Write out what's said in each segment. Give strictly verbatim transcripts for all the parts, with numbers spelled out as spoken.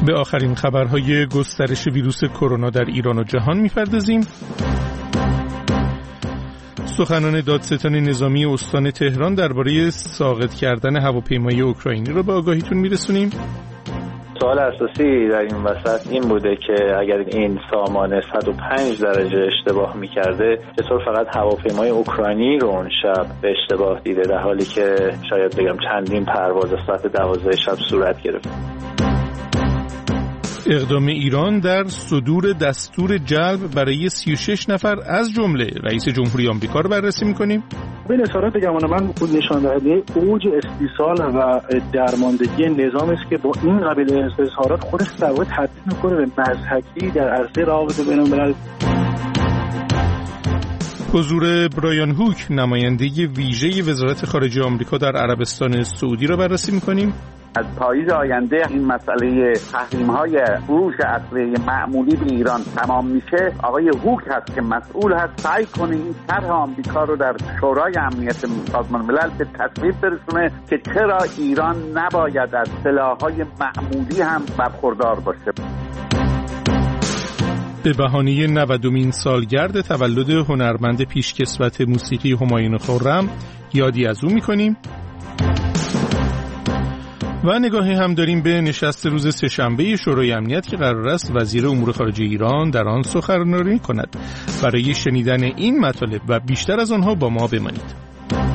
به آخرین خبرهای گسترش ویروس کرونا در ایران و جهان می‌پردازیم. سخنان دادستان نظامی استان تهران درباره ساقط کردن هواپیمای اوکراینی را به آگاهیتون میرسونیم. سوال اساسی در این وسط این بوده که اگر این سامان صد و پنج درجه اشتباه می‌کرده چطور فقط هواپیمای اوکراینی رو اون شب به اشتباه دیده، در حالی که شاید بگم چندین پرواز ساعت دوازده شب صورت گرفت. اقدام ایران در صدور دستور جلب برای سی و شش نفر از جمله رئیس جمهوری آمریکا رو بررسی می‌کنیم. به نظارت بگم من نشان دهنده اوج استیصال و درماندگی نظام است که با این قبیل اظهارات خودش در واقع تبدیل می‌کنه به مضحکی در عرصه روابط بین‌الملل. حضور برایان هوک نماینده ویژه وزارت خارجه آمریکا در عربستان سعودی را بررسی می‌کنیم. از پاییز آینده این مسئله تحریم‌های فروش اسلحه معمولی به ایران تمام میشه. آقای هوک هست که مسئول هست سعی کنه این طرح آمریکا رو در شورای امنیت سازمان ملل به تصویب برسونه که چرا ایران نباید از سلاح‌های معمولی هم برخوردار باشه. به بهانه نودمین سالگرد تولد هنرمند پیشکسوت موسیقی همایون خرم یادی از او می‌کنیم. و نگاهی هم داریم به نشست روز سه‌شنبه شورای امنیت که قرار است وزیر امور خارجه ایران در آن سخنرانی کند. برای شنیدن این مطالب و بیشتر از آنها با ما بمانید.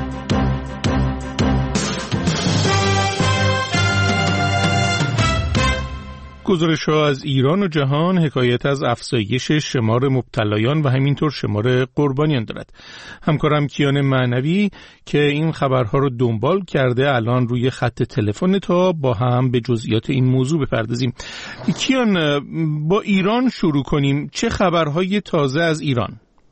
گزارش‌ها از ایران و جهان حکایت از افزایش شمار مبتلایان و همینطور شمار قربانیان دارد. همکارم کیان معنوی که این خبرها رو دنبال کرده الان روی خط تلفن تا با هم به جزئیات این موضوع بپردازیم. کیان، با ایران شروع کنیم. چه خبرهای تازه از ایران؟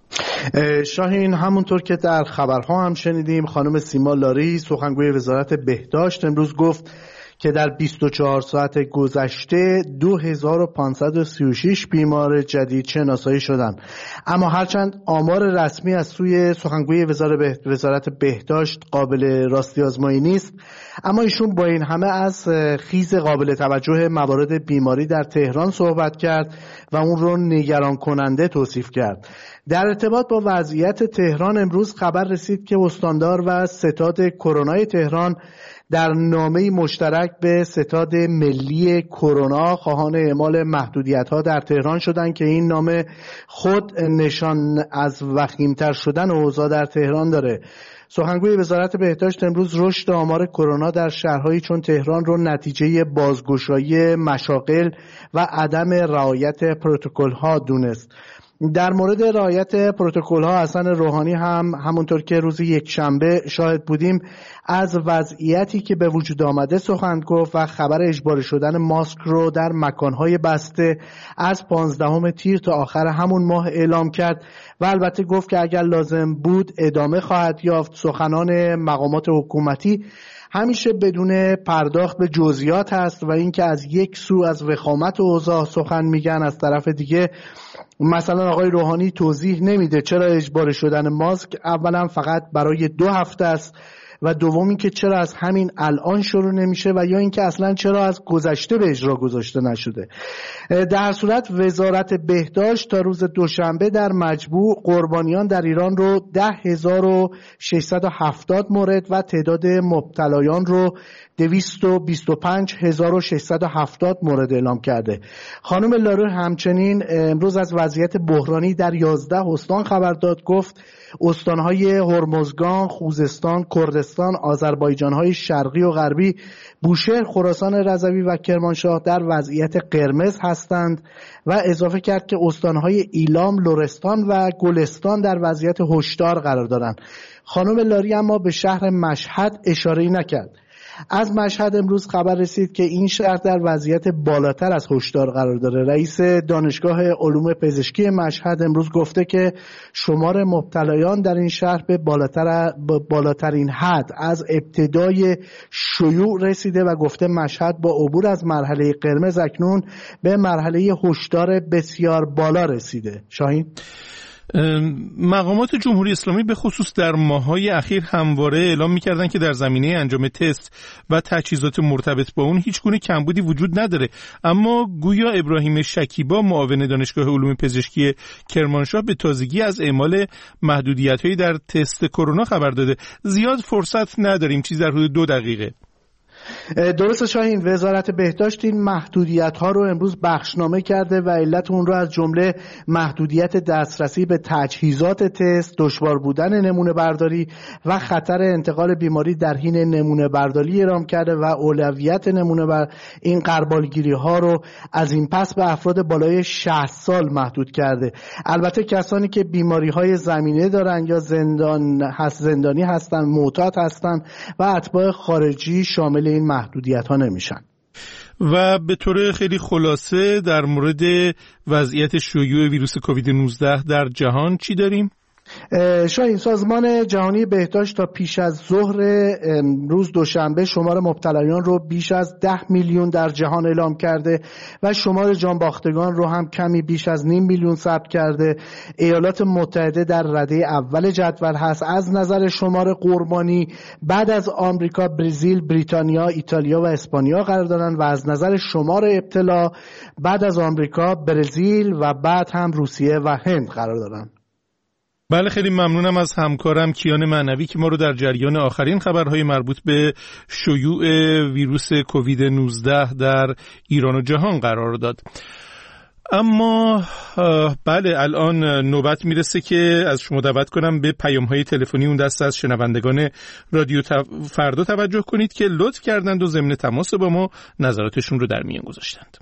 شاهین، همونطور که در خبرها هم شنیدیم، خانم سیما لاری سخنگوی وزارت بهداشت امروز گفت که در بیست و چهار ساعت گذشته دو هزار و پانصد و سی و شش بیمار جدید شناسایی شدند. اما هرچند آمار رسمی از سوی سخنگوی وزارت بهداشت قابل راستی آزمایی نیست، اما ایشون با این همه از خیز قابل توجه موارد بیماری در تهران صحبت کرد و اون رو نگران کننده توصیف کرد. در ارتباط با وضعیت تهران امروز خبر رسید که استاندار و ستاد کرونای تهران در نامه مشترک به ستاد ملی کرونا خواهان اعمال محدودیت‌ها در تهران شدند که این نامه خود نشان از وخیم‌تر شدن اوضاع در تهران داره. سخنگوی وزارت بهداشت امروز رشد آمار کرونا در شهرهایی چون تهران رو نتیجه بازگشایی مشاغل و عدم رعایت پروتکل‌ها دونست. در مورد رعایت پروتکل‌ها حسن روحانی هم همونطور که روز یکشنبه شاهد بودیم از وضعیتی که به وجود آمده سخن گفت و خبر اجباری شدن ماسک رو در مکان‌های بسته از پانزدهم تیر تا آخر همون ماه اعلام کرد و البته گفت که اگر لازم بود ادامه خواهد یافت. سخنان مقامات حکومتی همیشه بدون پرداخت به جزئیات هست و اینکه از یک سو از وخامت اوضاع سخن میگن، از طرف دیگه مثلا آقای روحانی توضیح نمیده چرا اجباری شدن ماسک اولا فقط برای دو هفته است و دوم اینکه چرا از همین الان شروع نمیشه و یا اینکه اصلا چرا از گذشته به اجرا گذاشته نشده. در صورت وزارت بهداشت تا روز دوشنبه در مجموع قربانیان در ایران رو ده هزار و ششصد و هفتاد مورد و تعداد مبتلایان رو دویست و بیست و پنج هزار و ششصد و هفتاد مورد اعلام کرده. خانم لاره همچنین امروز از وضعیت بحرانی در یازده استان خبر داد. گفت استانهای هرمزگان، خوزستان، کردستان، آذربایجانهای شرقی و غربی، بوشهر، خراسان رضوی و کرمانشاه در وضعیت قرمز هستند و اضافه کرد که استانهای ایلام، لرستان و گلستان در وضعیت هشدار قرار دارند. خانم لاری اما به شهر مشهد اشاره‌ای نکرد. از مشهد امروز خبر رسید که این شهر در وضعیت بالاتر از هشدار قرار داره. رئیس دانشگاه علوم پزشکی مشهد امروز گفته که شمار مبتلایان در این شهر به بالاتر بالاترین حد از ابتدای شیوع رسیده و گفته مشهد با عبور از مرحله قرمز اکنون به مرحله هشدار بسیار بالا رسیده. شاهین، مقامات جمهوری اسلامی به خصوص در ماه‌های اخیر همواره اعلام می‌کردند که در زمینه انجام تست و تجهیزات مرتبط با اون هیچ گونه کمبودی وجود نداره، اما گویا ابراهیم شکیبا معاون دانشگاه علوم پزشکی کرمانشاه به تازگی از اعمال محدودیت‌هایی در تست کرونا خبر داده. زیاد فرصت نداریم، چیز در حدود دو دقیقه. درست شاهین، وزارت بهداشت این محدودیت ها رو امروز بخشنامه کرده و علت اون رو از جمله محدودیت دسترسی به تجهیزات تست، دشوار بودن نمونه برداری و خطر انتقال بیماری در حین نمونه برداری اعلام کرده و اولویت نمونه بر این غربالگیری ها رو از این پس به افراد بالای شصت سال محدود کرده. البته کسانی که بیماری های زمینه دارن یا زندان هست زندانی هستن، معتاد هستن و اتباع خارجی شامل این محدودیت ها نمیشن. و به طور خیلی خلاصه در مورد وضعیت شیوع ویروس کووید نوزده در جهان چی داریم؟ شاید سازمان جهانی بهداشت تا پیش از ظهر روز دوشنبه شمار مبتلایان رو بیش از ده میلیون در جهان اعلام کرده و شمار جانباختگان رو هم کمی بیش از نیم میلیون ثبت کرده. ایالات متحده در رده اول جدول هست از نظر شمار قربانی، بعد از آمریکا، برزیل، بریتانیا، ایتالیا و اسپانیا قرار دارن و از نظر شمار ابتلا بعد از آمریکا، برزیل و بعد هم روسیه و هند قرار دارن. بله، خیلی ممنونم از همکارم کیان معنوی که ما رو در جریان آخرین خبرهای مربوط به شیوع ویروس کووید نوزده در ایران و جهان قرار داد. اما بله، الان نوبت میرسه که از شما دعوت کنم به پیام‌های تلفنی اون دسته از شنوندگان رادیو فردا توجه کنید که لطف کردند و ضمن تماس با ما نظراتشون رو در میان گذاشتند.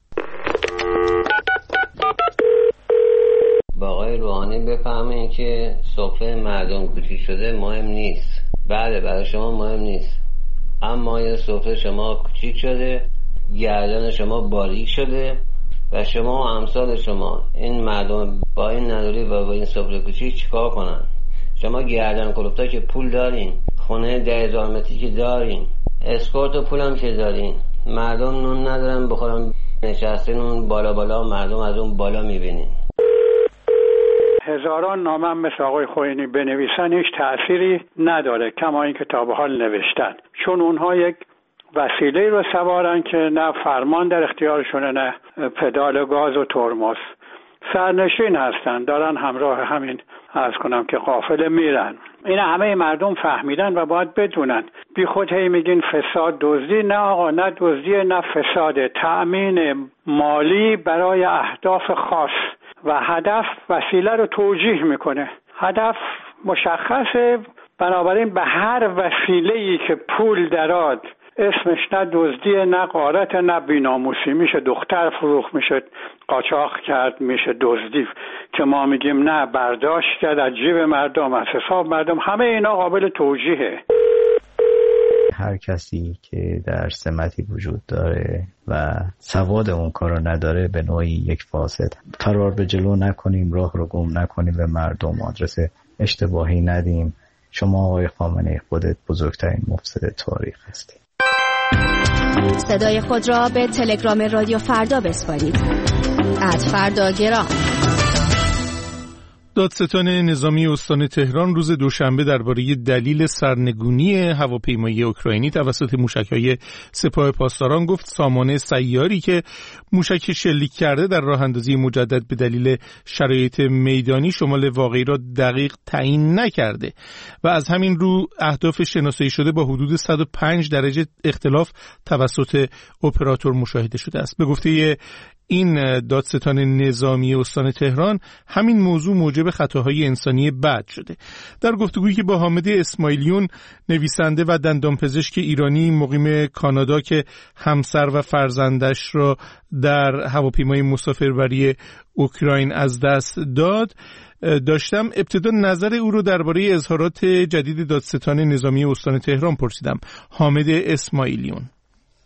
با آقای روحانی بفهمین که سفره مردم کوچیک شده مهم نیست. بله، برای شما مهم نیست، اما این سفره شما کوچیک شده، گردن شما باریک شده و شما و امثال شما این مردم با این نداری و با این سفره کوچیک چیکار کنن؟ شما گردن کلفتا که پول دارین، خونه ده هزار متری که دارین، اسکورت و پولم که دارین، مردم نون ندارن بخورن، نشستین اون بالا بالا مردم از اون بالا میبینین. هزاران نامه مثل آقای خوئینی بنویسن هیچ تأثیری نداره، کما این که تا به حال نوشتن، چون اونها یک وسیله رو سوارن که نه فرمان در اختیارشونه نه پدال گاز و ترمز، سرنشین هستن، دارن همراه همین عرض کنم که قافله میرن. این همه مردم فهمیدن و باید بدونن. بی خود هی میگین فساد دزدی، نه آقا، نه دزدی نه فساد، تأمین مالی برای اهداف خاص و هدف وسیله رو توجیه میکنه. هدف مشخصه، بنابراین به هر وسیله‌ای که پول دراد، اسمش نه دزدی نه غارت نه بی‌ناموسی، میشه دختر فروخت، میشه قاچاق کرد، میشه دزدی که ما میگیم نه، برداشت کرد از جیب مردم، از حساب مردم، همه اینا قابل توجیهه. هر کسی که در سمتی وجود داره و سواد اون کارو نداره به نوعی یک فاسد. فرار به جلو نکنیم، راه رو گم نکنیم، به مردم آدرس اشتباهی ندیم. شما آقای خامنه‌ای خودت بزرگترین مفسد تاریخ هستی. صدای خود را به تلگرام رادیو فردا بسپارید. ات فردا گرام. دادستان نظامی استان تهران روز دوشنبه درباره دلیل سرنگونی هواپیمایی اوکراینی توسط موشک‌های سپاه پاسداران گفت سامانه سیاری که موشک شلیک کرده در راه اندازی مجدد به دلیل شرایط میدانی شمال واقعی را دقیق تعیین نکرده و از همین رو اهداف شناسایی شده با حدود صد و پنج درجه اختلاف توسط اپراتور مشاهده شده است. به گفته این دادستان نظامی استان تهران همین موضوع موجب خطاهای انسانی بد شده. در گفتگویی که با حامد اسماعیلیون نویسنده و دندانپزشک ایرانی مقیم کانادا که همسر و فرزندش را در هواپیمای مسافربری اوکراین از دست داد داشتم، ابتدا نظر او رو درباره اظهارات جدید دادستان نظامی استان تهران پرسیدم. حامد اسماعیلیون: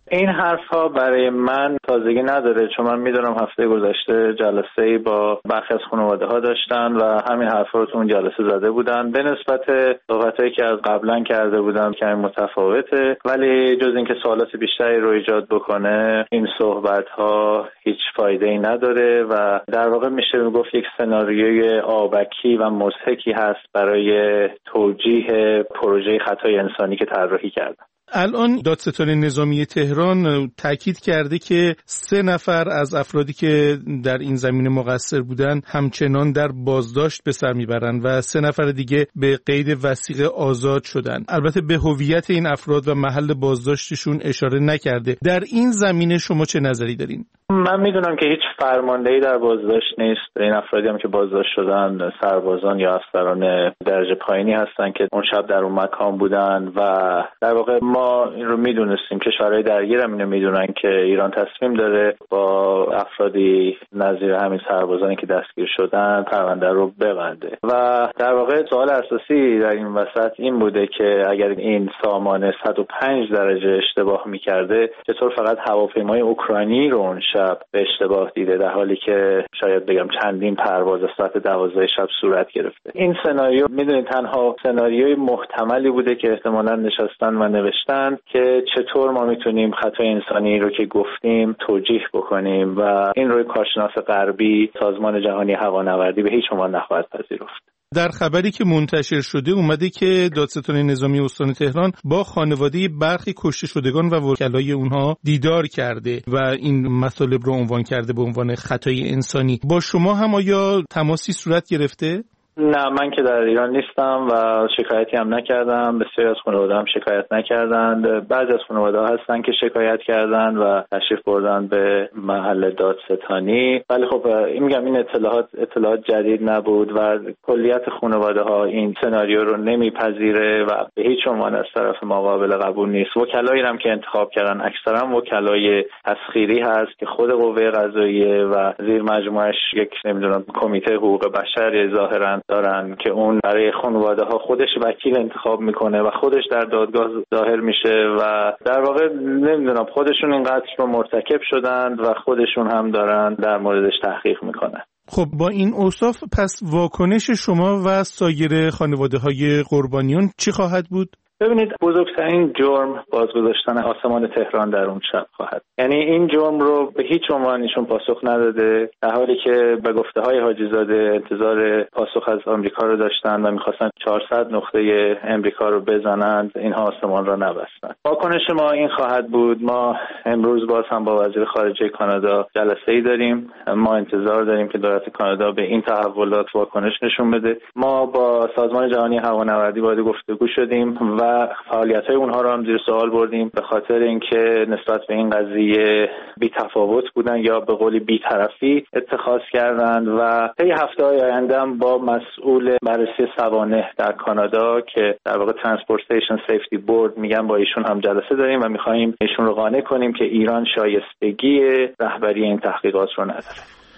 این حرف ها برای من تازگی نداره، چون من میدونم هفته گذشته جلسه‌ای با برخی از خانواده ها داشتن و همین حرفا رو تو اون جلسه زده بودن. به نسبت صحبتایی که از قبلا کرده بودن که متفاوته، ولی جز اینکه سوالات بیشتری رو ایجاد بکنه این صحبت ها هیچ فایده ای نداره و در واقع میشه گفت یک سناریوی آبکی و مضحکی هست برای توجیه پروژه خطای انسانی که طراحی کردن. الان دادستان نظامی تهران تاکید کرده که سه نفر از افرادی که در این زمینه مقصر بودن همچنان در بازداشت به سر میبرن و سه نفر دیگه به قید وثیقه آزاد شدن. البته به هویت این افراد و محل بازداشتشون اشاره نکرده. در این زمینه شما چه نظری دارین؟ من میدونم که هیچ فرماندهی در بازداشت نیست. این افرادی هم که بازداشت شدن سربازان یا افسران درجه پایینی هستن که اون شب در اون مکان بودن و در واقع ما این رو میدونستیم، کشورهای درگیر هم اینو میدونن که ایران تصمیم داره با افرادی نظیر همین سربازانی که دستگیر شدن پرونده رو ببنده و در واقع سوال اساسی در این وسط این بوده که اگر این سامان صد و پنج درجه اشتباه میکرده چطور فقط هواپیمای اوکراینی رو اون شب به اشتباه دیده، در حالی که شاید بگم چندین پرواز ساعت دوازده شب صورت گرفته. این سناریو میدونید تنها سناریوی محتملی بوده که احتمالاً نشستن و نوشتن که چطور ما میتونیم خطای انسانی رو که گفتیم توجیه بکنیم و این روی کارشناس غربی سازمان جهانی هوانوردی به هیچ عنوان نخواهد پذیرفت. در خبری که منتشر شده اومده که دادستان نظامی استان تهران با خانواده برخی کشته شدگان و وکلای اونها دیدار کرده و این مطالب رو عنوان کرده به عنوان خطای انسانی. با شما هم آیا تماسی صورت گرفته؟ نه، من که در ایران نیستم و شکایتی هم نکردم. بسیاری از خانواده هم شکایت نکردند. بعضی از خانواده ها هستن که شکایت کردن و تشریف بردن به محل دادستانی. ولی خب این میگم این اطلاعات اطلاعات جدید نبود و کلیت خانواده ها این سناریو رو نمیپذیره و به هیچ عنوان از طرف ما قابل قبول نیست. وکلایی هم که انتخاب کردن اکثرا وکلای تسخیری هست که خود قوه قضاییه و زیر مجموعش یک نمیدونم کمیته حقوق بشر ظاهرا دارن که اون برای خانواده ها خودش وکیل انتخاب میکنه و خودش در دادگاه ظاهر میشه و در واقع نمیدونم خودشون این قتل رو مرتکب شدن و خودشون هم دارن در موردش تحقیق میکنن. خب با این اوصاف پس واکنش شما و سایر خانواده های قربانیان چی خواهد بود؟ ببینید، بزرگترین جرم بازگذاشتن آسمان تهران در اون شب خواهد. یعنی این جرم رو به هیچ عنوان ایشون پاسخ نداده، در حالی که به گفته های حاجی زاده انتظار پاسخ از آمریکا رو داشتن و میخواستن چهارصد نقطه امریکا رو بزنند، اینها آسمان را نبستند. واکنش ما این خواهد بود. ما امروز باز هم با وزیر خارجه کانادا جلسه‌ای داریم. ما انتظار داریم که دولت کانادا به این تحولات واکنش نشون بده. ما با سازمان جهانی هوانوردی وارد گفتگو شدیم و فعالیت‌های اونها رو هم زیر سوال بردیم به خاطر اینکه نسبت به این قضیه بی‌تفاوت بودن یا به قولی بی‌طرفی اتخاذ کردند و طی هفته‌های آینده هم با مسئول بررسی سوانح در کانادا که در واقع ترانسپورتیشن سیفتی بورد میگن با ایشون هم جلسه داریم و می‌خوایم ایشون رو قانع کنیم که ایران شایستگی رهبری این تحقیقات رو نداره.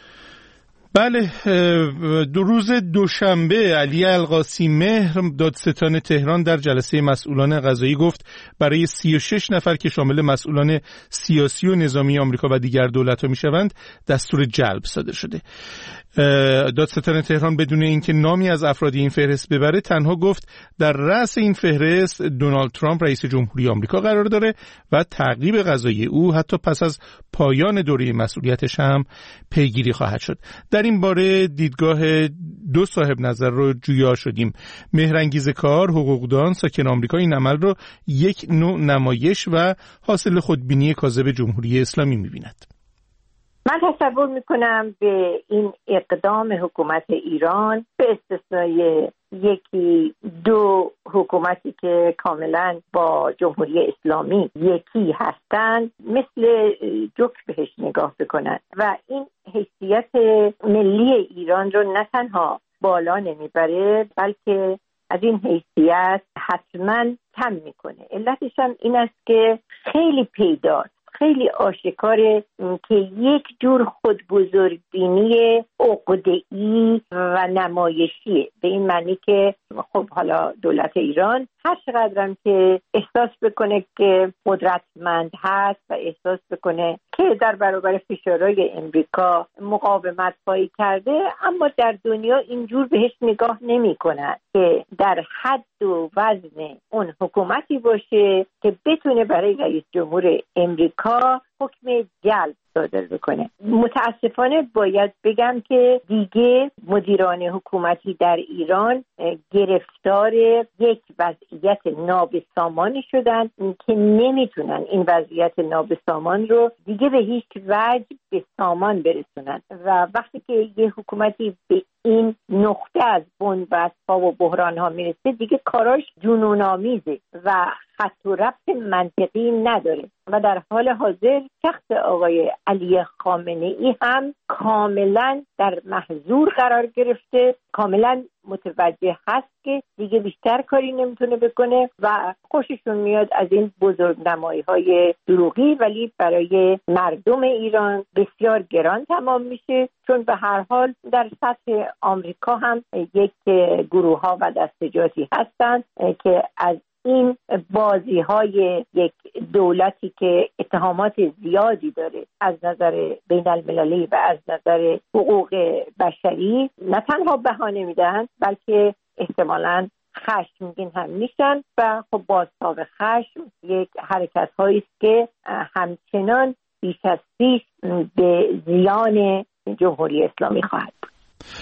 بله، دو روز دوشنبه علی القاسی مهر دادستان تهران در جلسه مسئولان قضایی گفت برای سی و شش نفر که شامل مسئولان سیاسی و نظامی آمریکا و دیگر دولت‌ها میشوند دستور جلب صادر شده. دادستان تهران بدون اینکه نامی از افراد این فهرست ببره تنها گفت در رأس این فهرست دونالد ترامپ رئیس جمهوری آمریکا قرار داره و تعقیب قضایی او حتی پس از پایان دوره مسئولیتش هم پیگیری خواهد شد. در این باره دیدگاه دو صاحب نظر رو جویا شدیم. مهرانگیز کار، حقوقدان، ساکن آمریکا این عمل رو یک نوع نمایش و حاصل خودبینی کاذب جمهوری اسلامی می‌بیند. من تصور میکنم به این اقدام حکومت ایران به استثنای یکی دو حکومتی که کاملا با جمهوری اسلامی یکی هستند مثل جوک بهش نگاه بکنن و این حیثیت ملی ایران رو نه تنها بالا نمیبره بلکه از این حیثیت حتما کم میکنه. علتش هم این است که خیلی پیداست، خیلی آشکاره که یک جور خودبزرگبینی عقده‌ای و نمایشیه، به این معنی که خب حالا دولت ایران هر چقدرم که احساس بکنه که قدرتمند هست و احساس بکنه که در برابر فشارهای امریکا مقاومت پایی کرده، اما در دنیا اینجور بهش نگاه نمی کنن که در حد و وزن اون حکومتی باشه که بتونه برای رئیس جمهور امریکا حکم جلب صادر بکنه. متاسفانه باید بگم که دیگه مدیران حکومتی در ایران گرفتار یک وضعیت نابسامانی شدن که نمیتونن این وضعیت نابسامان رو دیگه به هیچ وجه به سامان برسونن و وقتی که یه حکومتی به این نقطه از بنبست‌ها و بحران‌ها میرسه دیگه کاراش جنون‌آمیزه و خط و ربط منطقی نداره و در حال حاضر شخص آقای علی خامنه‌ای هم کاملا در محظور قرار گرفته، کاملا متوجه هست که دیگه بیشتر کاری نمیتونه بکنه و خوششون میاد از این بزرگنمایی‌های دروغی، ولی برای مردم ایران بسیار گران تمام میشه، چون به هر حال در سطح آمریکا هم یک گروه‌ها و دستجاتی هستند که از این بازی های یک دولتی که اتهامات زیادی داره از نظر بین المللی و از نظر حقوق بشری نه تنها بهانه میدن بلکه احتمالاً خشمگین هم میشن و خب بازتاب خشم یک حرکت هایی است که همچنان بیش از پیش به زیان جمهوری اسلامی خواهد بود.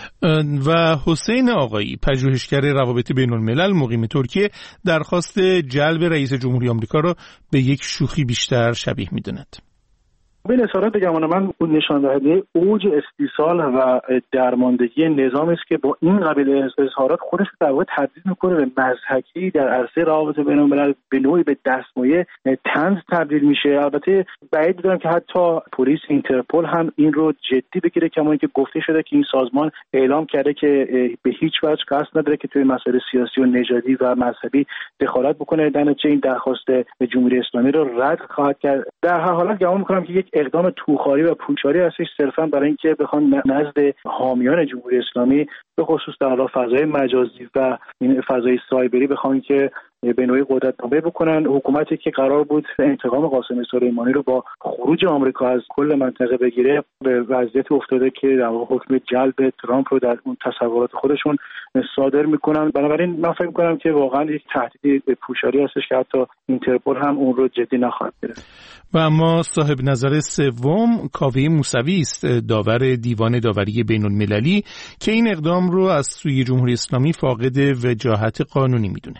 و حسین آقایی، پژوهشگر روابط بین الملل مقیم ترکیه، درخواست جلب رئیس جمهوری آمریکا را به یک شوخی بیشتر شبیه می‌داند. به اصالت بگم من اون نشان دهنده اوج استیصال و درماندگی نظامی است که با این قبیل اظهارات خودش در واقع تبدیل میکنه به مضحکی در عرصه روابط بین الملل، به نوعی به دستمایه طنز تبدیل میشه. البته بعید می‌دونم که حتی پلیس اینترپل هم این رو جدی بگیره، کما اینکه گفته شده که این سازمان اعلام کرده که به هیچ وجه قصد نداره که توی مسائل سیاسی و نژادی و مذهبی دخالت بکنه. در نتیجه این درخواست جمهوری اسلامی رو رد خواهد کرد. در هر حالت گمان می‌کنم که یک اقدام توخاری و پوچاری هستش صرفا برای اینکه بخوان نزد حامیان جمهوری اسلامی به خصوص در فضای مجازی و این فضای سایبری بخوان که به نوعی قدرت‌نمایی بکنن. حکومتی که قرار بود انتقام قاسم سلیمانی رو با خروج آمریکا از کل منطقه بگیره به وضعیت افتاده که در واقع حکم جلب ترامپ رو در اون تصورات خودشون صادر میکنن. بنابراین من فکر میکنم که واقعا یک تهدید به پوشاری هستش که حتی اینترپل هم اون رو جدی نخواهد گرفت. و اما صاحب نظر سوم کاوه موسوی است، داور دیوان داوری بین المللی، که این اقدام رو از سوی جمهوری اسلامی فاقد وجاهت قانونی میدونه.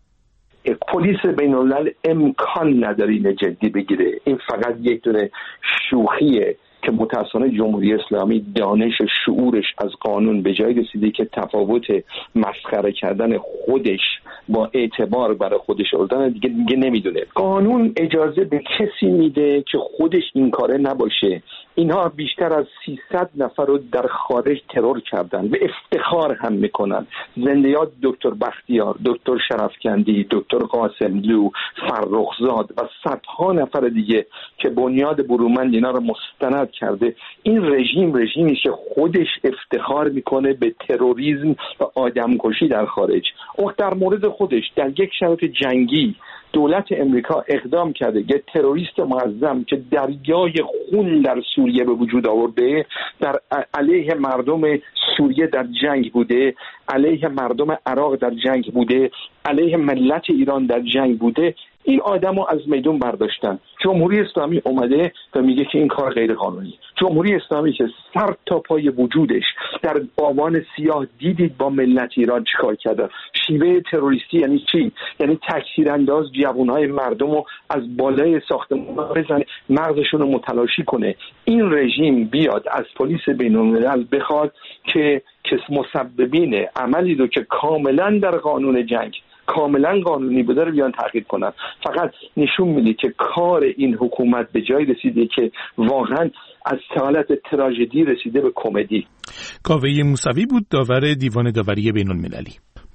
پلیس بین الملل امکان نداره اینو جدی بگیره. این فقط یک دونه شوخیه که متأسفانه جمهوری اسلامی دانش و شعورش از قانون به جای رسیده که تفاوت مسخره کردن خودش با اعتبار برای خودش آوردن دیگه دیگه نمیدونه. قانون اجازه به کسی میده که خودش این کاره نباشه. اینها بیشتر از سیصد نفر رو در خارج ترور کردن و افتخار هم میکنن. زنده یاد دکتر بختیار، دکتر شرفکندی، دکتر قاسملو، فرخزاد و صدها نفر دیگه که بنیاد برومند اینا رو مستند کرده. این رژیم رژیمی که خودش افتخار میکنه به تروریسم و آدمکشی در خارج. او در مورد خودش در یک شرایط جنگی دولت امریکا اقدام کرده یک تروریست معظم که دریای خون در سوریه به وجود آورده، در علیه مردم سوریه در جنگ بوده، علیه مردم عراق در جنگ بوده، علیه ملت ایران در جنگ بوده. این آدمو از میدون برداشتن. جمهوری اسلامی اومده و میگه که این کار غیر قانونی. جمهوری اسلامی که سر تا پای وجودش در آوان سیاه دیدید با ملت ایران چیکار کرده. شیوه تروریستی یعنی چی؟ یعنی تکثیرانداز جوانهای مردمو از بالای ساختمان بزنه، مغزشون رو متلاشی کنه. این رژیم بیاد از پلیس بین‌الملل بخواد که که مسببین عملی رو که کاملا در قانون جنگ کاملا قانونی بوده رو بیان تحقیق کنن. فقط نشون میده که کار این حکومت به جای رسیده که واقعا از حالت تراژدی رسیده به کمدی. کاوه موسوی بود، داور دیوان داوری بین المللی.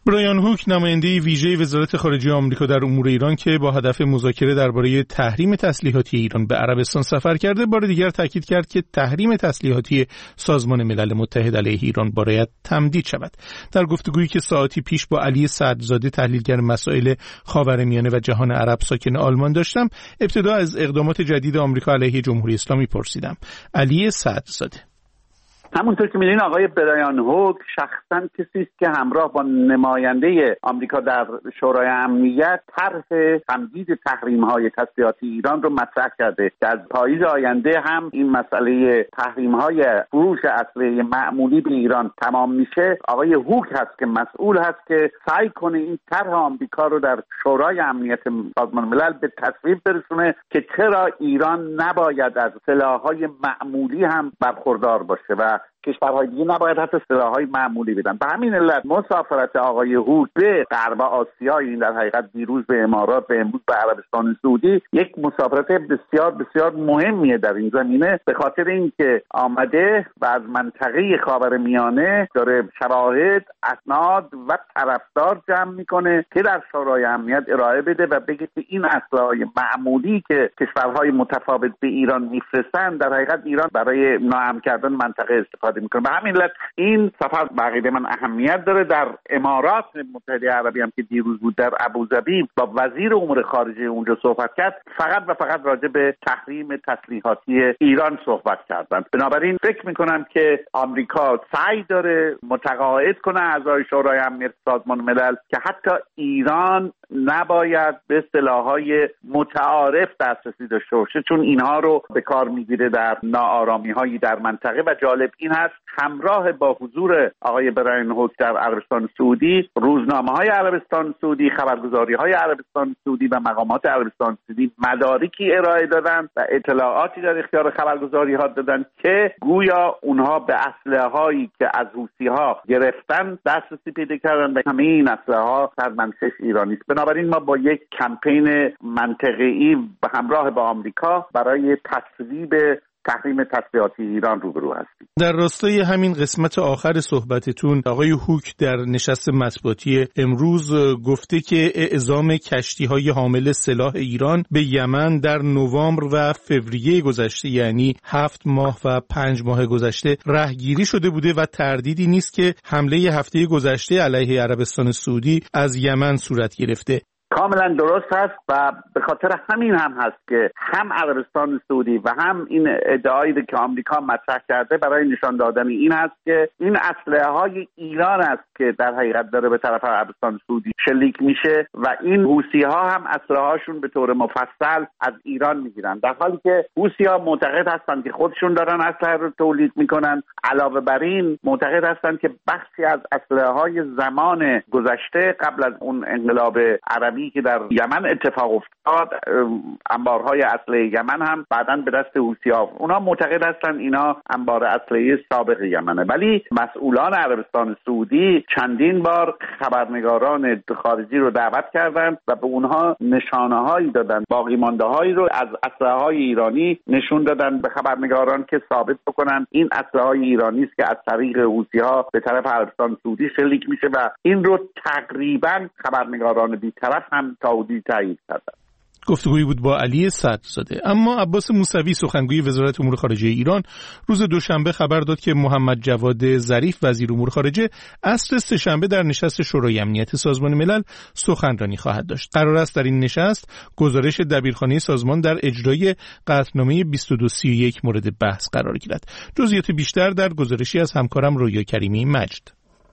برایان هوک نماینده ویژه وزارت خارجه آمریکا در امور ایران که با هدف مذاکره درباره تحریم تسلیحاتی ایران به عربستان سفر کرده، بار دیگر تاکید کرد که تحریم تسلیحاتی سازمان ملل متحد علیه ایران باید تمدید شود. در گفتگویی که ساعتی پیش با علی سعدزاده تحلیلگر مسائل خاورمیانه و جهان عرب ساکن آلمان داشتم، ابتدا از اقدامات جدید آمریکا علیه جمهوری اسلامی پرسیدم. علی سعدزاده: همونطور که می‌دونید آقای برایان هوک شخصاً کسی است که همراه با نماینده آمریکا در شورای امنیت طرح تمدید تحریم‌های تسلیحاتی ایران رو مطرح کرده که از پاییز آینده هم این مسئله تحریم‌های فروش اسلحه معمولی به ایران تمام میشه. آقای هوک هست که مسئول هست که سعی کنه این طرح آمریکا رو در شورای امنیت سازمان ملل به تصویب برسونه که چرا ایران نباید از سلاح‌های معمولی هم برخوردار باشه و کشورهای دیگه نباید حتی سلاح‌های معمولی بدن. به همین علت مسافرت آقای هوک به غرب آسیا، این در حقیقت دیروز به امارات و امروز به عربستان سعودی، یک مسافرت بسیار بسیار مهمیه در این زمینه، به خاطر اینکه آمده و از منطقه خاورمیانه داره شواهد، اسناد و طرفدار جمع میکنه که در شورای امنیت ارائه بده و بگه که این اسلحه‌های معمولی که کشورهای متفاوت به ایران میفرستن در حقیقت ایران برای ناامن کردن منطقه استفاده میکنه. به همین علت این سفر به عقیده من اهمیت داره. در امارات متحده عربی هم که دیروز بود در ابوظبی با وزیر امور خارجه اونجا صحبت کرد، فقط و فقط راجع به تحریم تسلیحاتی ایران صحبت کردن. بنابراین فکر میکنم که آمریکا سعی داره متقاعد کنه اعضای شورای امنیت سازمان ملل که حتی ایران نباید به سلاح‌های متعارف دسترسی داشته باشه، چون اینها رو به کار میگیره در ناآرامی‌هایی در منطقه. و جالب این هست همراه با حضور آقای برایان هوک در عربستان سعودی، روزنامه‌های عربستان سعودی، خبرگزاری‌های عربستان سعودی و مقامات عربستان سعودی مدارکی ارائه دادن و اطلاعاتی در اختیار خبرگزاری‌ها دادن که گویا اونها به اسلحه‌هایی که از حوثی‌ها گرفتن دسترسی پیدا کردن و همه این اسلحه‌ها در منشأ ایرانی است. بنابراین ما با یک کمپین منطقه‌ای به همراه با آمریکا برای تصویب تحریم تسلیحاتی ایران روبرو هستیم. در راستای همین قسمت آخر صحبتتون آقای هوک در نشست مطبوعاتی امروز گفته که اعزام کشتی‌های حامل سلاح ایران به یمن در نوامبر و فوریه گذشته، یعنی هفت ماه و پنج ماه گذشته رهگیری شده بوده و تردیدی نیست که حمله هفته گذشته علیه عربستان سعودی از یمن صورت گرفته. کاملا درست هست و به خاطر همین هم هست که هم عربستان سعودی و هم این ادعایی که آمریکا مطرح کرده برای نشان دادن این هست که این اسلحه های ایران است که در حقیقت داره به طرف عربستان سعودی شلیک میشه و این حوثی ها هم اسلحه هاشون به طور مفصل از ایران میگیرن، در حالی که حوثی ها معتقد هستند که خودشون دارن اسلحه رو تولید میکنن. علاوه بر این معتقد هستند که بخشی از اسلحه های زمان گذشته قبل از اون انقلاب عربی که در یمن اتفاق افتاد، انبارهای اسلحه یمن هم بعداً به دست حوثی‌ها، اونا معتقد هستن اینا انبار اسلحه سابق یمنه. ولی مسئولان عربستان سعودی چندین بار خبرنگاران خارجی رو دعوت کردند و به اونها نشانه‌هایی دادن، باقی مانده‌هایی رو از اسلحه‌های ایرانی نشون دادن به خبرنگاران که ثابت بکنن این اسلحه‌های ایرانی است که از طریق حوثی‌ها به طرف عربستان سعودی شلیک میشه و این رو تقریباً خبرنگاران بی‌طرف هم تاودی تایید کردن. گفتگویی بود با علی سعدزاده. اما عباس موسوی سخنگوی وزارت امور خارجه ایران روز دوشنبه خبر داد که محمد جواد ظریف وزیر امور خارجه عصر سه‌شنبه در نشست شورای امنیت سازمان ملل سخنرانی خواهد داشت. قرار است در این نشست گزارش دبیرخانه سازمان در اجرای قطعنامه بیست و دو سی و یک مورد بحث قرار گیرد. جزئیات بیشتر در گزارشی از همکارم رویا کریمی مجد.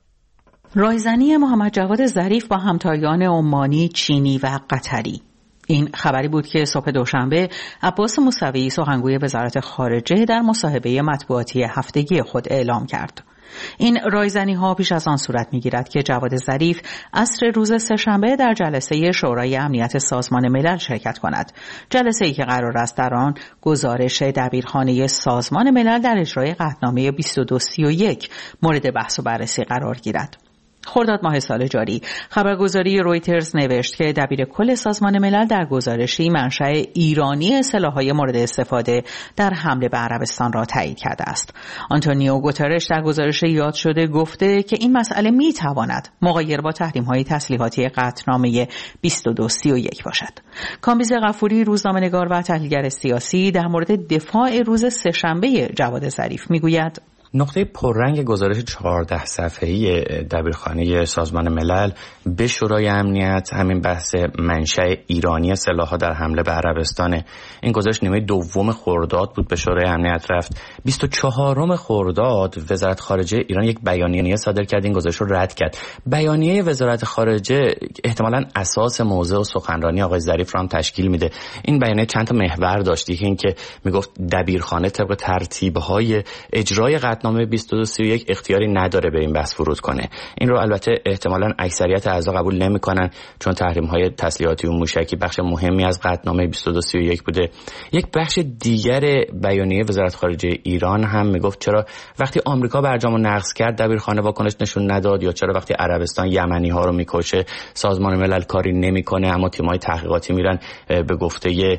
رایزنی محمد جواد ظریف با همتایان عمانی، چینی و قطری. این خبری بود که صبح دوشنبه عباس موسوی سخنگوی وزارت خارجه در مصاحبه مطبوعاتی هفتگی خود اعلام کرد. این رایزنی ها پیش از آن صورت می گیرد که جواد ظریف عصر روز سه‌شنبه در جلسه شورای امنیت سازمان ملل شرکت کند. جلسه ای که قرار است در آن گزارش دبیرخانه سازمان ملل در اجرای قطعنامه بیست و دو سی و یک مورد بحث و بررسی قرار گیرد. خرداد ماه سال جاری خبرگزاری رویترز نوشت که دبیر کل سازمان ملل در گزارشی منشأ ایرانی سلاح‌های مورد استفاده در حمله به عربستان را تایید کرده است. آنتونیو گوترش در گزارش یاد شده گفته که این مسئله می‌تواند مغایر با تحریم‌های تسلیحاتی قطعنامه بیست و دو سی و یک باشد. کامبیز غفوری روزنامه‌نگار و تحلیلگر سیاسی در مورد دفاع روز سه‌شنبه جواد ظریف می‌گوید نقطه پررنگ گزارش چهارده صفحه‌ای دبیرخانه سازمان ملل به شورای امنیت همین بحث منشأ ایرانی سلاح‌ها در حمله به عربستان. این گزارش نیمه دوم خرداد بود به شورای امنیت رفت. بیست و چهارم خرداد وزارت خارجه ایران یک بیانیه صادر کرد، این گزارش رو رد کرد. بیانیه وزارت خارجه احتمالاً اساس موضوع و سخنرانی آقای ظریف رو هم تشکیل میده. این بیانیه چند تا محور داشت. یکی این که میگفت دبیرخانه طبق ترتیب‌های اجرای نامه بیست و دو سی و یک اختیاری نداره به این بحث ورود کنه. این رو البته احتمالاً اکثریت اعضا قبول نمی‌کنن چون تحریم‌های تسلیحاتی و موشکی بخش مهمی از قطعنامه بیست و دو سی و یک بوده. یک بخش دیگر بیانیه وزارت خارجه ایران هم میگفت چرا وقتی آمریکا برجامو نقض کرد دبیرخانه واکنش نشون نداد، یا چرا وقتی عربستان یمنی‌ها رو میکشه سازمان ملل کاری نمی‌کنه اما تیم‌های تحقیقاتی میرن به گفته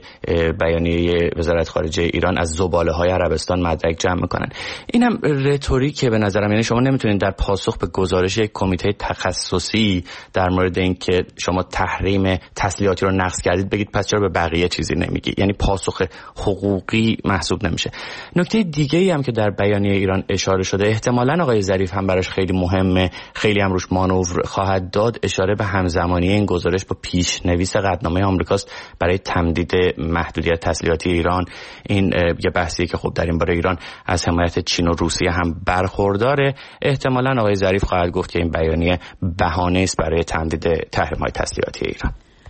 بیانیه وزارت خارجه ایران از زباله‌های عربستان مدرک جمع می‌کنن. اینم رتوریکه به نظرم. یعنی شما نمیتونید در پاسخ به گزارش یک کمیته تخصصی در مورد اینکه شما تحریم تسلیحاتی رو نقض کردید بگید پس چرا به بقیه چیزی نمیگی. یعنی پاسخ حقوقی محسوب نمیشه. نکته دیگه‌ای هم که در بیانیه ایران اشاره شده احتمالاً آقای ظریف هم براش خیلی مهمه، خیلی هم روش مانور خواهد داد، اشاره به همزمانی این گزارش با پیشنویس قطعنامه آمریکاست برای تمدید محدودیت تسلیحاتی ایران. این یه بحثی که خب در این باره ایران از حمایت چین و روسیه هم برخورداره. احتمالاً آقای ظریف خواهد گفت که این بیانیه بهانه است برای تمدید تحریم‌های تسلیحاتی ایران.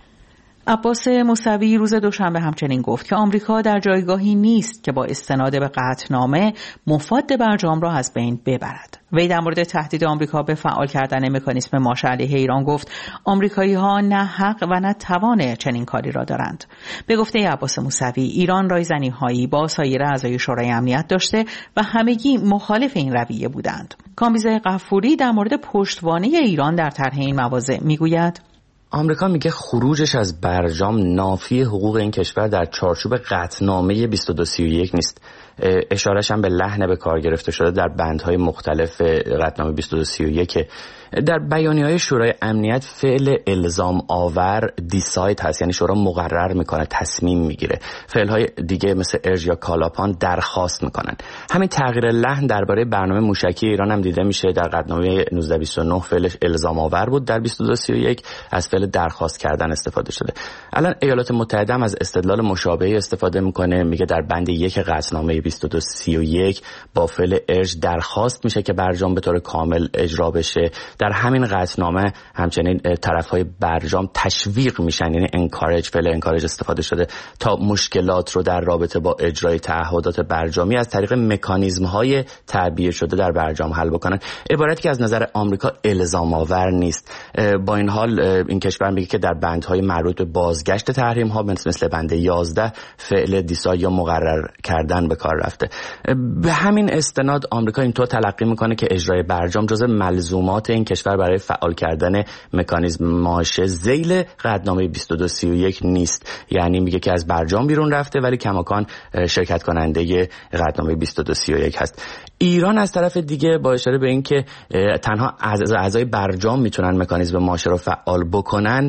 عباس موسوی روز دوشنبه همچنین گفت که آمریکا در جایگاهی نیست که با استناد به قطعنامه مفاد برجام را از بین ببرد. وی در مورد تهدید آمریکا به فعال کردن مکانیزم ماشه علیه ایران گفت آمریکایی‌ها نه حق و نه توان چنین کاری را دارند. به گفته عباس موسوی ایران رایزنی‌هایی با سایر اعضای شورای امنیت داشته و همگی مخالف این رویه بودند. کامبیز غفوری در مورد پشتوانه ایران در طرح این مواضع میگوید آمریکا میگه خروجش از برجام نافی حقوق این کشور در چارچوب قطعنامه بیست و دو سی و یک نیست. اشارهش هم به لحن به کار گرفته شده در بندهای مختلف قطعنامه بیست و دو سی و یک. در بیانیه‌های شورای امنیت فعل الزام آور دیساید هست، یعنی شورا مقرر میکنه، تصمیم میگیره. فعلهای دیگه مثل ارج یا کالاپان درخواست میکنن. همین تغییر لحن درباره برنامه موشکی ایران هم دیده میشه. در قطعنامه نوزده بیست و نه فعلش الزام آور بود، در بیست و دو سی و یک از فعل درخواست کردن استفاده شده. الان ایالات متحده هم از استدلال مشابهی استفاده میکنه، میگه در بند یک قطعنامه بیست و دو سی و یک با فعل ارج درخواست میشه که برجام به طور کامل اجرا بشه. در همین قطعنامه همچنین طرف‌های برجام تشویق میشن، یعنی انکارج، فعل انکارج استفاده شده تا مشکلات رو در رابطه با اجرای تعهدات برجامی از طریق مکانیزم‌های تعبیه شده در برجام حل بکنن. عبارتی که از نظر آمریکا الزام آور نیست. با این حال این کشور میگه که در بندهای مربوط به بازگشت تحریم‌ها مثل بند یازده فعل دیسای یا مقرر کردن به کار رفته. به همین استناد آمریکا اینطور تلقی میکنه که اجرای برجام جزء ملزومات این کشور برای فعال کردن مکانیزم ماشه ذیل قطعنامه بیست و دو سی و یک نیست. یعنی میگه که از برجام بیرون رفته ولی کماکان شرکت کننده قطعنامه بیست و دو سی و یک هست. ایران از طرف دیگه با اشاره به این که تنها اعضای برجام میتونن مکانیزم ماشه رو فعال بکنن،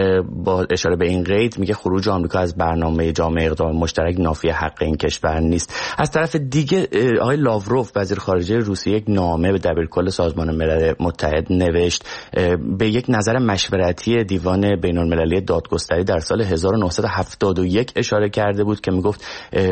با اشاره به این قید میگه خروج آمریکا از برنامه جامعه اقدام مشترک نافی حق این کشور نیست. از طرف دیگه آقای لاوروف وزیر خارجه روسیه یک نامه به دبیرکل سازمان ملل متحد نوشت، به یک نظر مشورتی دیوان بین‌المللی دادگستری در سال هزار و نهصد و هفتاد و یک اشاره کرده بود که میگفت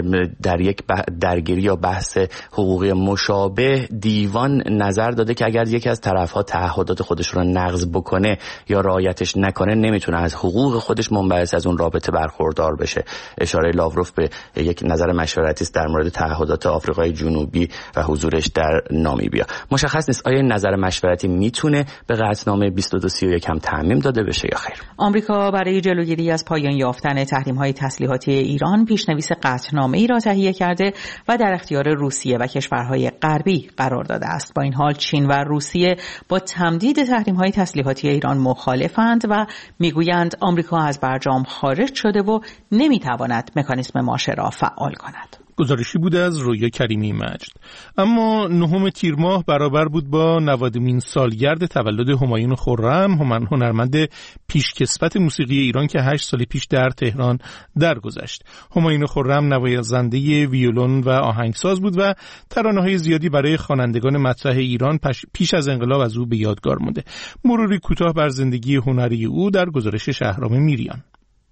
در یک درگیری یا بحث حقوقی مشابه دیوان نظر داده که اگر یکی از طرف‌ها تعهدات خودش رو نقض بکنه یا رعایتش نکنه نمیتونه از حقوق خودش منبعث از اون رابطه برخوردار بشه. اشاره لاوروف به یک نظر مشورتی است در مورد تعهدات آفریقای جنوبی و حضورش در نامیبیا. مشخص نیست آیا نظر مشورتی میتونه به قطعنامه بیست و دو سی و یک هم تعمیم داده بشه یا خیر. آمریکا برای جلوگیری از پایان یافتن تحریم‌های تسلیحاتی ایران پیشنویس قطعنامه‌ای را تهیه کرده و در اختیار روسیه و کشورهای غربی قرار داده است. با این حال چین و روسیه با تمدید تحریم‌های تسلیحاتی ایران مخالفند و میگویند آمریکا از برجام خارج شده و نمیتواند مکانیسم ماشه را فعال کند. گزارشی بود از رویا کریمی مجد. اما نهم تیر ماه برابر بود با نودمین سالگرد تولد همایون خرم، هنرمند پیشکسوت موسیقی ایران که هشت سال پیش در تهران درگذشت. همایون خرم نوازنده ویولون و آهنگساز بود و ترانه‌های زیادی برای خوانندگان مطرح ایران پیش از انقلاب از او به یادگار مونده. مروری کوتاه بر زندگی هنری او در گزارش شهرام میریان.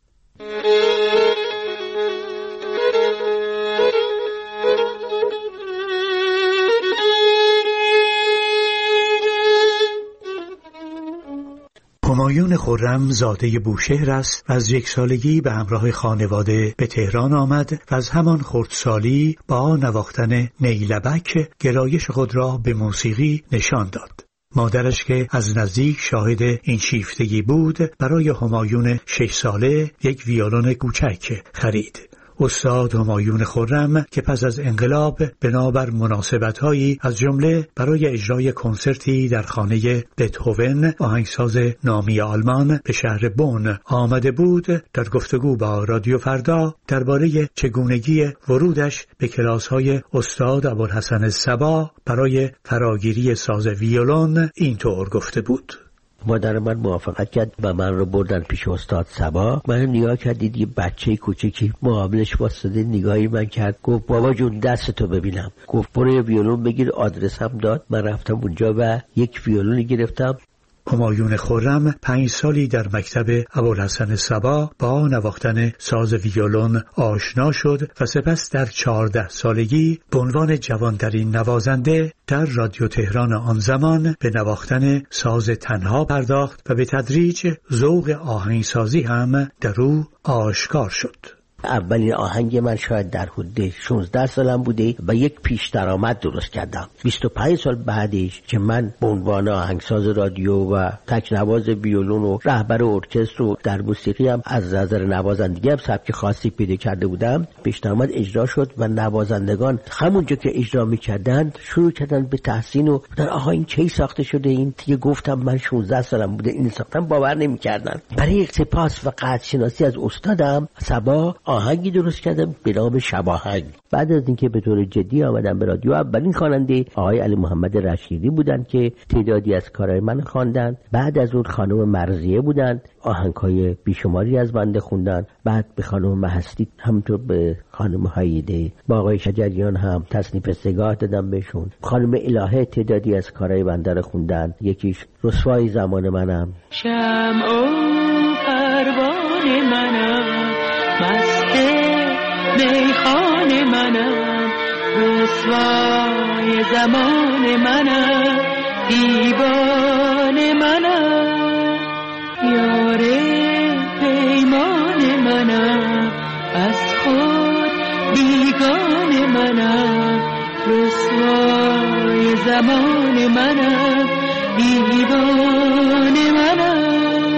همایون خرم زاده بوشهر است و از یک سالگی به همراه خانواده به تهران آمد و از همان خردسالی با نواختن نیلبک گرایش خود را به موسیقی نشان داد. مادرش که از نزدیک شاهد این شیفتگی بود برای همایون شش ساله یک ویولون کوچک خرید. استاد همایون خرم که پس از انقلاب بنابر مناسبت‌هایی از جمله برای اجرای کنسرتی در خانه بتهوون آهنگساز نامی آلمان به شهر بون آمده بود، در گفتگو با رادیو فردا درباره چگونگی ورودش به کلاس‌های استاد ابوالحسن الصبا برای فراگیری ساز ویولون اینطور گفته بود: مادر من موافقت کرد و من رو بردن پیش استاد صبا. من نگاه کردید یه بچه کوچکی مقابلش واسطه، نگاهی من کرد، گفت بابا جون دستتو ببینم. گفت برو ویولون بگیر. آدرس هم داد. من رفتم اونجا و یک ویولون گرفتم. همایون خرم پنج سالی در مکتب ابوالحسن الصبا با نواختن ساز ویولون آشنا شد و سپس در چهارده سالگی به عنوان جوانترین نوازنده در رادیو تهران آن زمان به نواختن ساز تنها پرداخت و به تدریج ذوق آهنگسازی هم در او آشکار شد. اولین آهنگ من شاید در حدود شانزده سالم بوده و یک پیش درآمد درست کردم. بیست و پنج سال بعدش که من به عنوان آهنگساز رادیو و تکنواز ویولون و رهبر ارکستر و در موسیقی هم از نظر نوازندگی هم سبک خاصی پیدا کرده بودم، پیش درآمد اجرا شد و نوازندگان همونجا که اجرا می‌کردند شروع کردن به تحسین و در آها این کی ساخته شده؟ این دیگه گفتم من شانزده سالم بوده این ساختم، باور نمی‌کردن. برای سپاس و قدرشناسی از استادم صبا آهنگی درست کردم به نام شباهنگ. بعد از اینکه به طور جدی آمدم به رادیو، اولین خواننده آقای علی محمد رشیدی بودند که تعدادی از کارهای من خواندند. بعد از اون خانم مرضیه بودند، آهنگ‌های بیشماری از بنده خوندن. بعد به خانم مهستی، همونطور به خانم هایده، با آقای شجریان هم تصنیف سگاه دادم بهشون. خانم الهه تعدادی از کارهای بنده رو خوندن. یکیش رسوای زمان منم. شمع و پروانه منم، مست میخانه منم، رسوای زمان منم، دیوانه منم، یار پیمان منم، از خود بیگانه منم، رسوای زمان منم، دیوانه منم.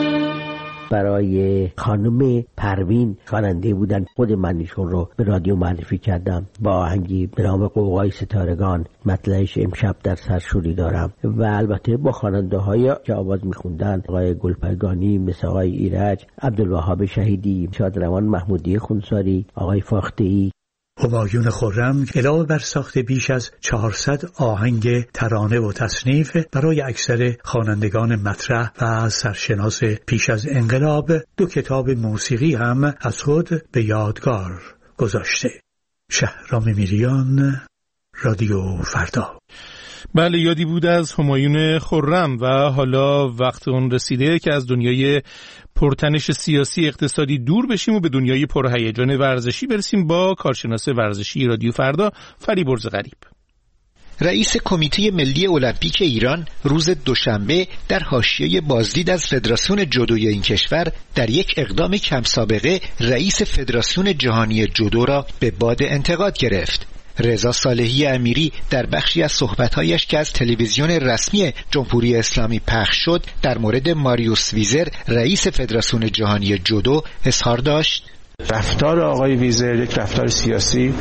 برای خانم پروین خواننده بودن. خود من ایشون رو به رادیو معرفی کردم با آهنگی به نام قوقای ستارگان، مطلعش امشب در سرشوری دارم. و البته با خواننده های که آواز میخوندن، آقای گلپایگانی، مثل آقای ایرج، عبدالوهاب شهیدی، شادروان محمودی خونساری، آقای فاخته‌ای. همایون خرم علاوه بر ساخت بیش از چهارصد آهنگ ترانه و تصنیف برای اکثر خوانندگان مطرح و سرشناس پیش از انقلاب، دو کتاب موسیقی هم از خود به یادگار گذاشته. شهرام میریان، رادیو فردا. بله، یادی بود از همایون خرم. و حالا وقت اون رسیده که از دنیای پرتنش سیاسی اقتصادی دور بشیم و به دنیای پرهیجان ورزشی برسیم با کارشناس ورزشی رادیو فردا، فریبرز غریب. رئیس کمیته ملی المپیک ایران روز دوشنبه در حاشیه بازدید از فدراسیون جودوی این کشور در یک اقدام کم سابقه رئیس فدراسیون جهانی جودو را به باد انتقاد گرفت. رضا صالحی امیری در بخشی از صحبت‌هایش که از تلویزیون رسمی جمهوری اسلامی پخش شد در مورد ماریوس ویزر رئیس فدراسیون جهانی جودو اظهار داشت: رفتار آقای ویزر یک رفتار سیاسی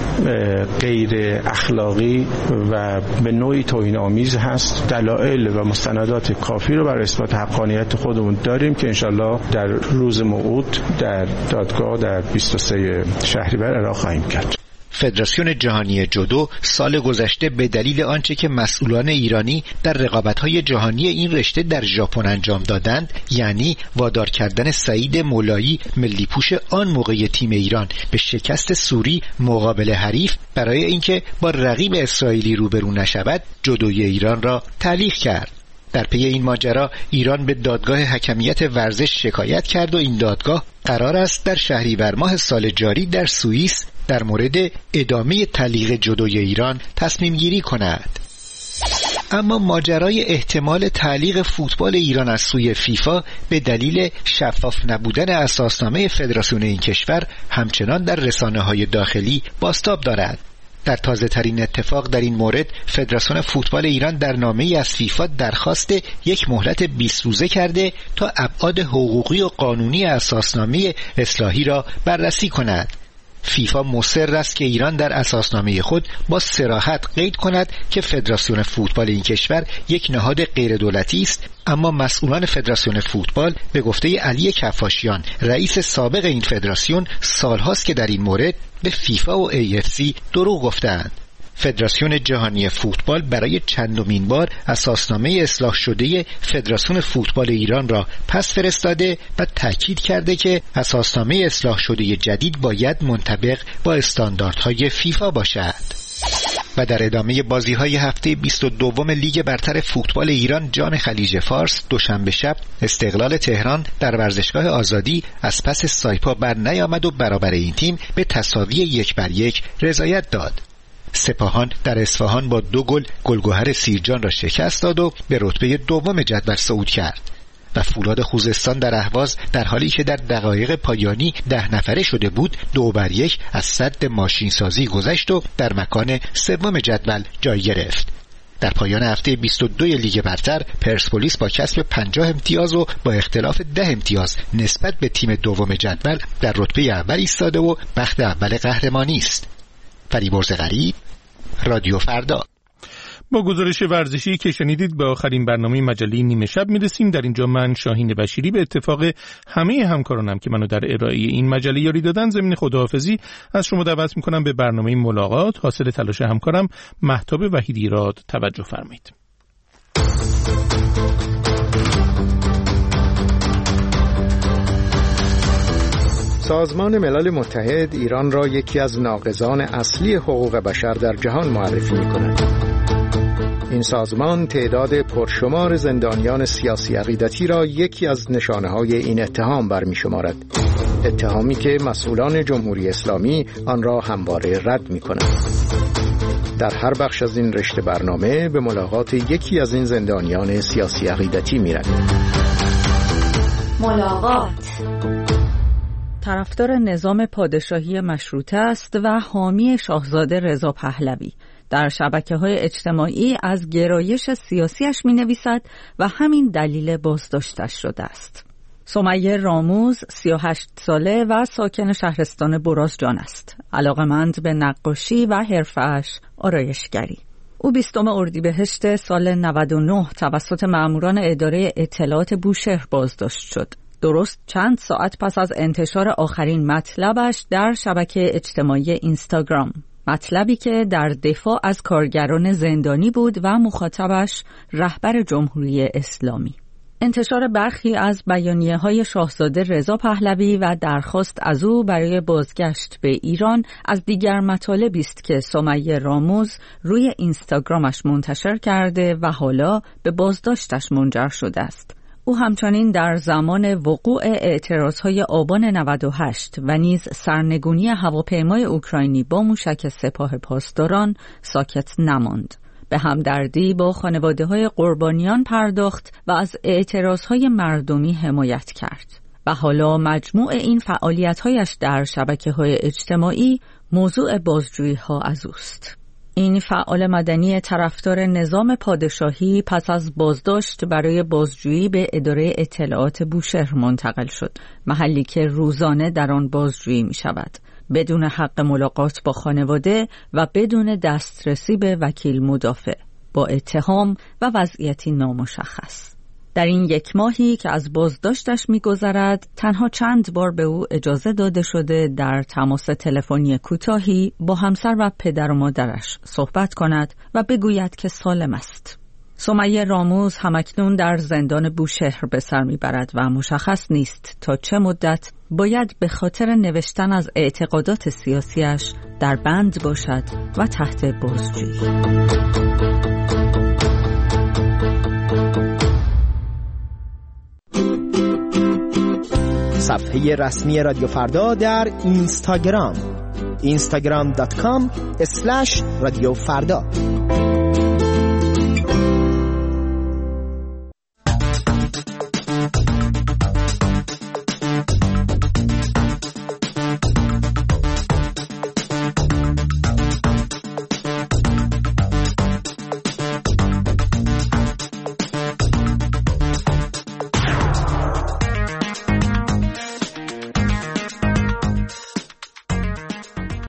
غیر اخلاقی و به نوعی توهین‌آمیز هست. دلایل و مستندات کافی رو برای اثبات حقانیت خودمون داریم که انشالله در روز موعود در دادگاه در بیست و سوم شهریور اعلام خواهیم کرد. فدراسیون جهانی جودو سال گذشته به دلیل آنچه که مسئولان ایرانی در رقابت‌های جهانی این رشته در ژاپن انجام دادند، یعنی وادار کردن سعید مولایی ملی پوش آن موقع تیم ایران به شکست سوری مقابل حریف برای اینکه با رقیب اسرائیلی روبرو نشود، جودوی ایران را تعلیق کرد. در پی این ماجرا ایران به دادگاه حکمیت ورزش شکایت کرد و این دادگاه قرار است در شهریور ماه سال جاری در سوئیس در مورد ادامه تعلیق جودوی ایران تصمیم گیری کند. اما ماجرای احتمال تعلیق فوتبال ایران از سوی فیفا به دلیل شفاف نبودن اساسنامه فدراسیون این کشور همچنان در رسانه‌های داخلی بازتاب دارد. در تازه ترین اتفاق در این مورد فدراسیون فوتبال ایران در نامه‌ای از فیفا درخواست یک مهلت بیست روزه کرده تا ابعاد حقوقی و قانونی اساسنامه اصلاحی را بررسی کند. فیفا مصر است که ایران در اساسنامه خود با صراحت قید کند که فدراسیون فوتبال این کشور یک نهاد غیر دولتی است، اما مسئولان فدراسیون فوتبال به گفته علی کفاشیان رئیس سابق این فدراسیون سالهاست که در این مورد به فیفا و ای اف سی دروغ گفتند. فدراسیون جهانی فوتبال برای چندمین بار اساسنامه اصلاح شده فدراسیون فوتبال ایران را پس فرستاده و تاکید کرده که اساسنامه اصلاح شده جدید باید منطبق با استانداردهای فیفا باشد. و در ادامه بازی‌های هفته بیست و دو لیگ برتر فوتبال ایران جام خلیج فارس دوشنبه شب استقلال تهران در ورزشگاه آزادی از پس سایپا بر نیامد و برابر این تیم به تساوی یک بر یک رضایت داد. سپاهان در اصفهان با دو گل گلگهر سیرجان را شکست داد و به رتبه دوم جدول صعود کرد و فولاد خوزستان در اهواز در حالی که در دقایق پایانی ده نفره شده بود دو بر یک از سد ماشین سازی گذشت و در مکان سوم جدول جای گرفت. در پایان هفته بیست و دو لیگ برتر پرسپولیس با کسب پنجاه امتیاز و با اختلاف ده امتیاز نسبت به تیم دوم جدول در رتبه اول ایستاده و بخت اول قهرمانی است. فریبرز غریب، رادیو فردا. با گزارش ورزشی که شنیدید به آخرین برنامه مجله نیمه شب میرسیم. در اینجا من شاهین بشیری به اتفاق همه همکارانم که منو در ارائه این مجله یاری دادن ضمن خداحافظی از شما دعوت میکنم به برنامه ملاقات حاصل تلاش همکارم مهتاب وحیدیراد توجه فرمایید. سازمان ملل متحد ایران را یکی از ناقضان اصلی حقوق بشر در جهان معرفی می‌کند. این سازمان تعداد پرشمار زندانیان سیاسی عقیدتی را یکی از نشانه‌های این اتهام برمی‌شمارد. اتهامی که مسئولان جمهوری اسلامی آن را همواره رد می‌کنند. در هر بخش از این رشته برنامه به ملاقات یکی از این زندانیان سیاسی عقیدتی می‌رویم. ملاقات طرفدار نظام پادشاهی مشروطه است و حامی شاهزاده رضا پهلوی. در شبکه‌های اجتماعی از گرایش سیاسیش می‌نویسد و همین دلیل بازداشتش شده است. سمیه راموز سی و هشت ساله و ساکن شهرستان برازجان است. علاقه‌مند به نقاشی و حرفه‌اش آرایشگری. او بیستم اردیبهشت سال نود و نه توسط مأموران اداره اطلاعات بوشهر بازداشت شد. درست چند ساعت پس از انتشار آخرین مطلبش در شبکه اجتماعی اینستاگرام، مطلبی که در دفاع از کارگران زندانی بود و مخاطبش رهبر جمهوری اسلامی. انتشار برخی از بیانیه‌های شاهزاده رضا پهلوی و درخواست از او برای بازگشت به ایران از دیگر مطالبی است که سمیه راموز روی اینستاگرامش منتشر کرده و حالا به بازداشتش منجر شده است. او همچنین در زمان وقوع اعتراضهای آبان نود و هشت و نیز سرنگونی هواپیمای اوکراینی با موشک سپاه پاسداران ساکت نماند. به همدردی با خانواده‌های قربانیان پرداخت و از اعتراضهای مردمی حمایت کرد. و حالا مجموع این فعالیت‌هایش در شبکه‌های اجتماعی موضوع بازجویی‌ها از اوست. این فعال مدنی طرفدار نظام پادشاهی پس از بازداشت برای بازجویی به اداره اطلاعات بوشهر منتقل شد، محلی که روزانه در آن بازجویی می شود، بدون حق ملاقات با خانواده و بدون دسترسی به وکیل مدافع، با اتهام و وضعیتی نامشخص. در این یک ماهی که از بازداشتش می‌گذرد، تنها چند بار به او اجازه داده شده در تماس تلفنی کوتاهی با همسر و پدر و مادرش صحبت کند و بگوید که سالم است. سمیه راموز همکنون در زندان بوشهر به سر میبرد و مشخص نیست تا چه مدت باید به خاطر نوشتن از اعتقادات سیاسیش در بند باشد و تحت بازجویی. صفحه رسمی رادیو فردا در اینستاگرام اینستاگرام دات کام اسلش رادیو فردا.